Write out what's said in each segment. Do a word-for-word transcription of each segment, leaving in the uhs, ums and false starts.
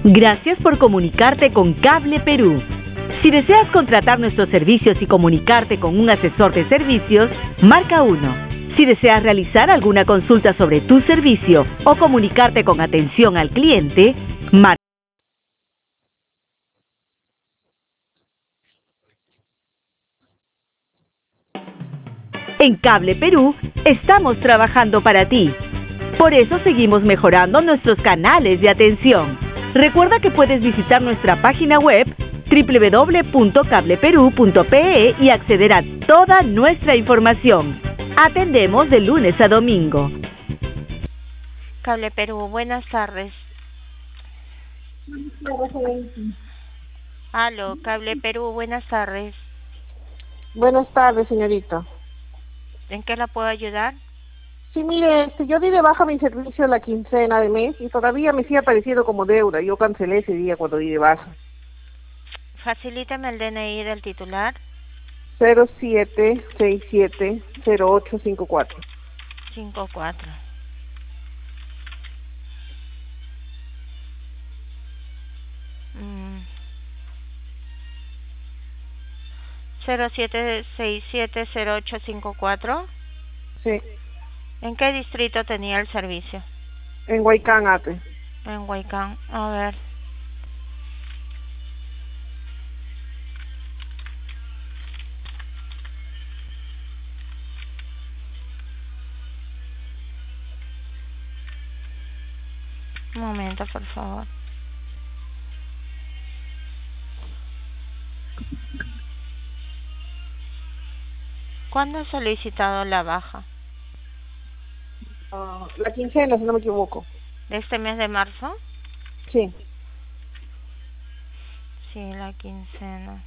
Gracias por comunicarte con Cable Perú. Si deseas contratar nuestros servicios y comunicarte con un asesor de servicios, marca uno. Si deseas realizar alguna consulta sobre tu servicio o comunicarte con atención al cliente, marca. En Cable Perú estamos trabajando para ti. Por eso seguimos mejorando nuestros canales de atención. Recuerda que puedes visitar nuestra página web doble u doble u doble u punto cable perú punto pe e y acceder a toda nuestra información. Atendemos de lunes a domingo. Cable Perú, buenas tardes. Aló, Cable Perú, buenas tardes. Buenas tardes, señorita. ¿En qué la puedo ayudar? Sí, mire, este, yo di de baja mi servicio la quincena de mes y todavía me sigue apareciendo como deuda. Yo cancelé ese día cuando di de baja. Facilítame el D N I del titular. cero siete seis siete cero ocho cinco cuatro. cinco cuatro. Mm. cero siete seis siete cero ocho cinco cuatro. Sí. ¿En qué distrito tenía el servicio? En Huaycán, Ate. En Huaycán. A ver. Un momento, por favor. ¿Cuándo ha solicitado la baja? Uh, la quincena, si no me equivoco. ¿De este mes de marzo? Sí. Sí, la quincena.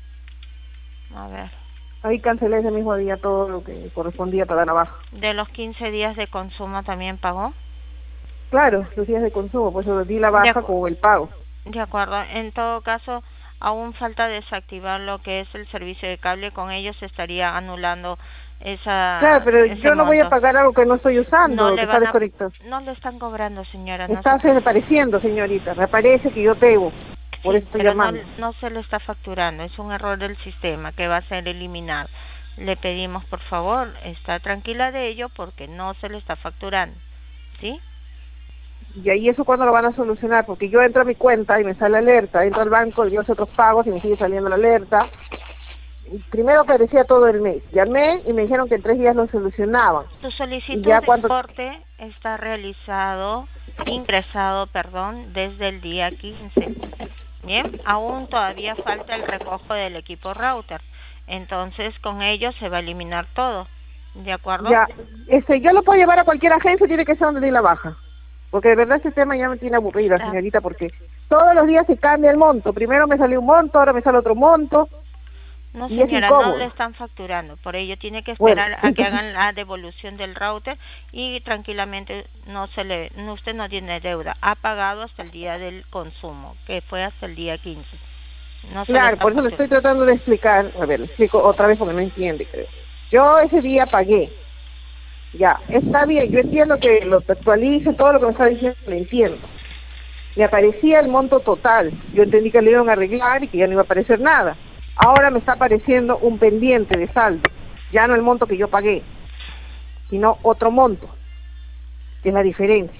A ver. Ahí cancelé ese mismo día todo lo que correspondía para la baja. ¿De los quince días de consumo también pagó? Claro, los días de consumo, pues yo di la baja con el pago. De acuerdo. En todo caso, aún falta desactivar lo que es el servicio de cable. Con ellos se estaría anulando esa. Claro, pero yo no monto. voy a pagar algo que no estoy usando, No que le está van desconectado. a, no le están cobrando, señora. No está se... desapareciendo, señorita. Me parece que yo debo. Por sí, eso estoy pero llamando. No, no se le está facturando. Es un error del sistema que va a ser eliminado. Le pedimos, por favor, está tranquila de ello porque no se le está facturando. ¿Sí? Y ahí eso cuándo lo van a solucionar, porque yo entro a mi cuenta y me sale alerta, entro al banco y yo hago otros pagos y me sigue saliendo la alerta. Y primero aparecía todo el mes, llamé y me dijeron que en tres días lo solucionaban. Tu solicitud ya de cuando... reporte está realizado, ingresado, perdón, desde el día quince. Bien, aún todavía falta el recojo del equipo router. Entonces con ello se va a eliminar todo. ¿De acuerdo? Ya, este, yo lo puedo llevar a cualquier agencia, tiene que ser donde di la baja. Porque de verdad este tema ya me tiene aburrida, ah. señorita, porque todos los días se cambia el monto. Primero me salió un monto, ahora me sale otro monto. No, y señora, es no le están facturando. Por ello tiene que esperar bueno, a que hagan la devolución del router y tranquilamente no se le, no, usted no tiene deuda. Ha pagado hasta el día del consumo, que fue hasta el día quince. No claro, por eso le estoy tratando de explicar. A ver, le explico otra vez porque no entiende, creo. Yo ese día pagué. Ya, está bien, yo entiendo que lo actualice, todo lo que me está diciendo, lo entiendo. Me aparecía el monto total, yo entendí que lo iban a arreglar y que ya no iba a aparecer nada. Ahora me está apareciendo un pendiente de saldo, ya no el monto que yo pagué, sino otro monto, que es la diferencia.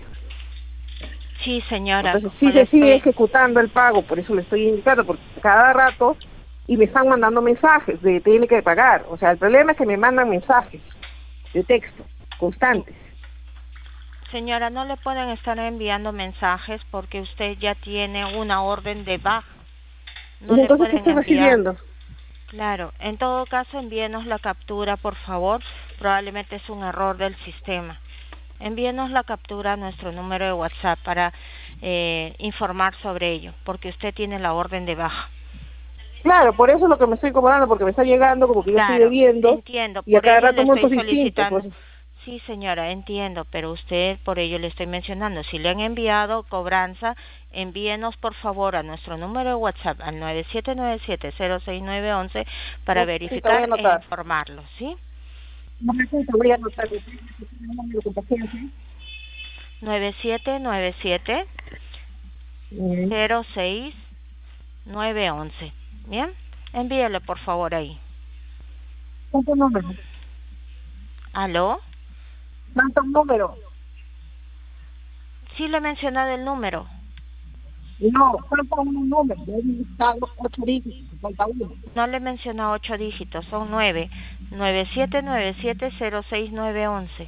Sí, señora. Entonces sí se sigue ejecutando el pago, por eso le estoy indicando, porque cada rato, y me están mandando mensajes de tiene que pagar. O sea, el problema es que me mandan mensajes de texto constantes. Señora, no le pueden estar enviando mensajes porque usted ya tiene una orden de baja. No ¿Y entonces qué estoy recibiendo? Claro, en todo caso envíenos la captura, por favor. Probablemente es un error del sistema. Envíenos la captura a nuestro número de WhatsApp para eh, informar sobre ello, porque usted tiene la orden de baja. Claro, por eso es lo que me estoy incomodando, porque me está llegando como que yo claro, estoy debiendo. Entiendo, y a cada ello rato le montos estoy solicitando. distintos. Pues. Sí, señora, entiendo, pero usted, por ello le estoy mencionando, si le han enviado cobranza, envíenos por favor a nuestro número de WhatsApp al nueve siete nueve siete cero seis nueve uno uno para sí, verificar sí, e informarlo, ¿sí? Voy a anotar. nueve siete nueve siete Mm. cero seis nueve once. Bien, envíele por favor ahí. ¿Cuánto número? ¿Aló? ¿Cuánto número? Sí le he mencionado el número. No, falta un número. Yo he visitado ocho dígitos, falta uno. No le he mencionado ocho dígitos, son nueve. Nueve siete nueve siete cero seis nueve once.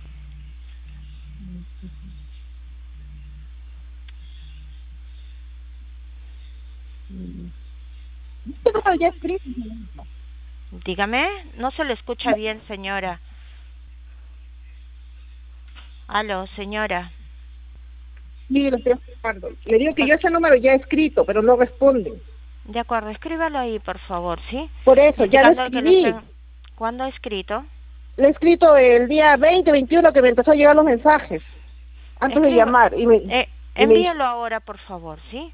Este número ya escrito, señorita. Dígame, no se le escucha bien, señora. Aló, señora. Mire, lo estoy escuchando. Le digo que yo ese número ya he escrito, pero no responden. De acuerdo, escríbalo ahí, por favor, ¿sí? Por eso, ya lo Indicando que le escribí. estén... ¿Cuándo ha escrito? Le he escrito el día veinte, veintiuno que me empezó a llegar los mensajes. Antes de Escriba... llamar. Y me, Eh, y me envíelo ahora, por favor, ¿sí?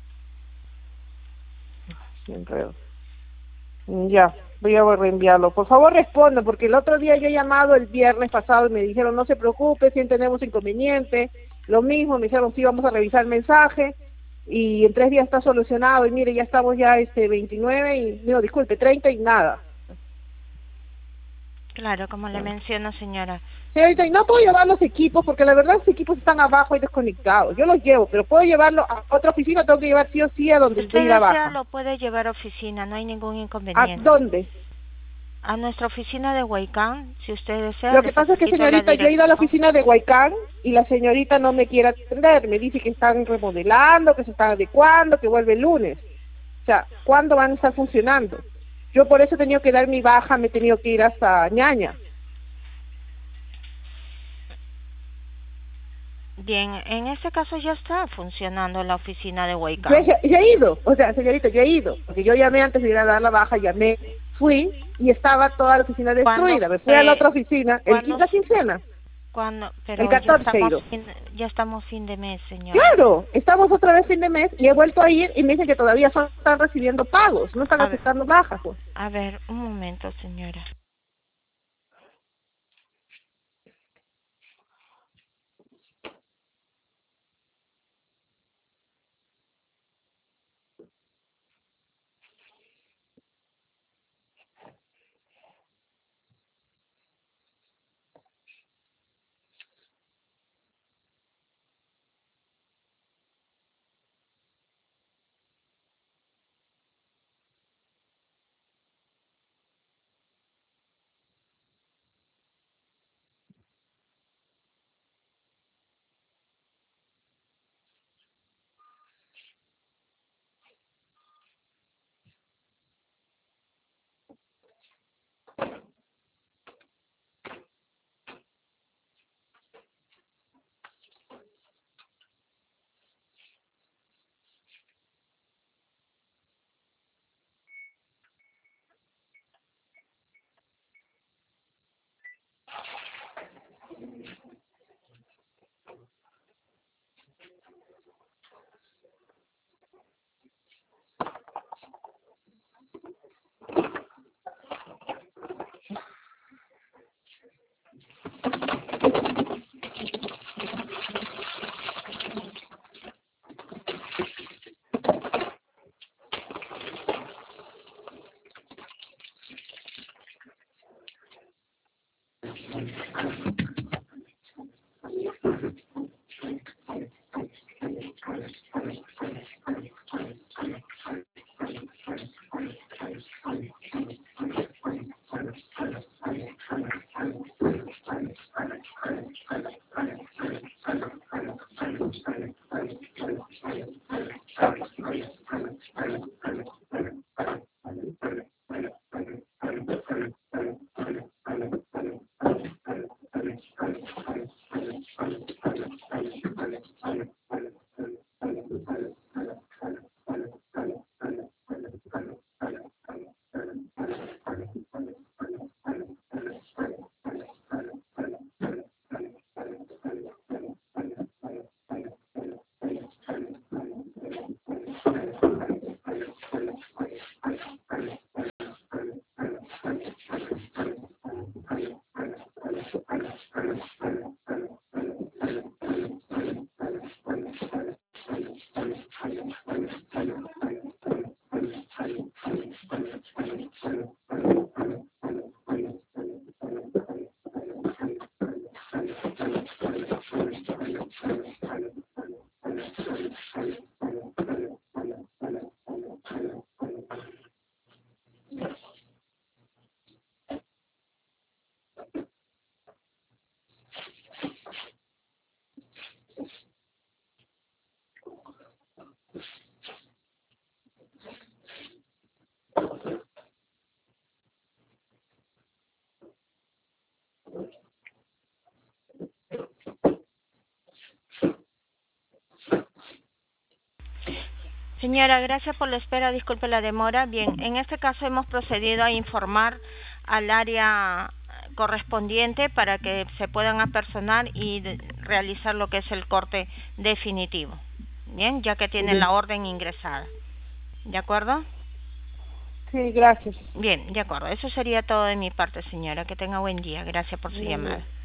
Me enredo. Ya, voy a reenviarlo. Por favor, responda, porque el otro día yo he llamado el viernes pasado y me dijeron, no se preocupe, si tenemos inconveniente. Lo mismo, me dijeron, sí, vamos a revisar el mensaje. Y en tres días está solucionado. Y mire, ya estamos ya este veintinueve y, no, disculpe, treinta y nada. Claro, como le menciono, señora. Señorita, y no puedo llevar los equipos porque la verdad los equipos están abajo y desconectados. Yo los llevo, pero puedo llevarlo a otra oficina, tengo que llevar sí o sí a Si donde usted estoy la desea, baja. lo puede llevar a oficina, no hay ningún ¿A inconveniente. dónde? A nuestra oficina de Huaycán, si usted desea, Lo le que pasa es que, facilito la señorita, yo he ido a la dirección. oficina de Huaycán y la señorita no me quiere atender. Me dice que están remodelando, que se están adecuando, que vuelve el lunes. O sea, ¿cuándo van a estar funcionando? Yo por eso he tenido que dar mi baja, me he tenido que ir hasta Ñaña. Bien, en este caso ya está funcionando la oficina de Yo Huaycán. he, yo he ido, o sea, señorita, yo he ido, porque yo llamé antes de ir a dar la baja, llamé, fui y estaba toda la oficina ¿Cuándo destruida. Me fui a la fue? otra oficina, el ¿Cuándo? quince, la quincena, ¿Cuándo? el Pero ya catorce he estamos ido. fin, ya estamos fin de mes, señora. Claro, estamos otra vez fin de mes y he vuelto a ir y me dicen que todavía son- están recibiendo pagos, no están A ver, aceptando bajas. Pues. a ver, un momento, señora. Señora, gracias por la espera, disculpe la demora. Bien, en este caso hemos procedido a informar al área correspondiente para que se puedan apersonar y de, realizar lo que es el corte definitivo. Bien, ya que tienen la orden ingresada. ¿De acuerdo? Sí, gracias. Bien, de acuerdo. Eso sería todo de mi parte, señora. Que tenga buen día. Gracias por su Muy llamada. bien.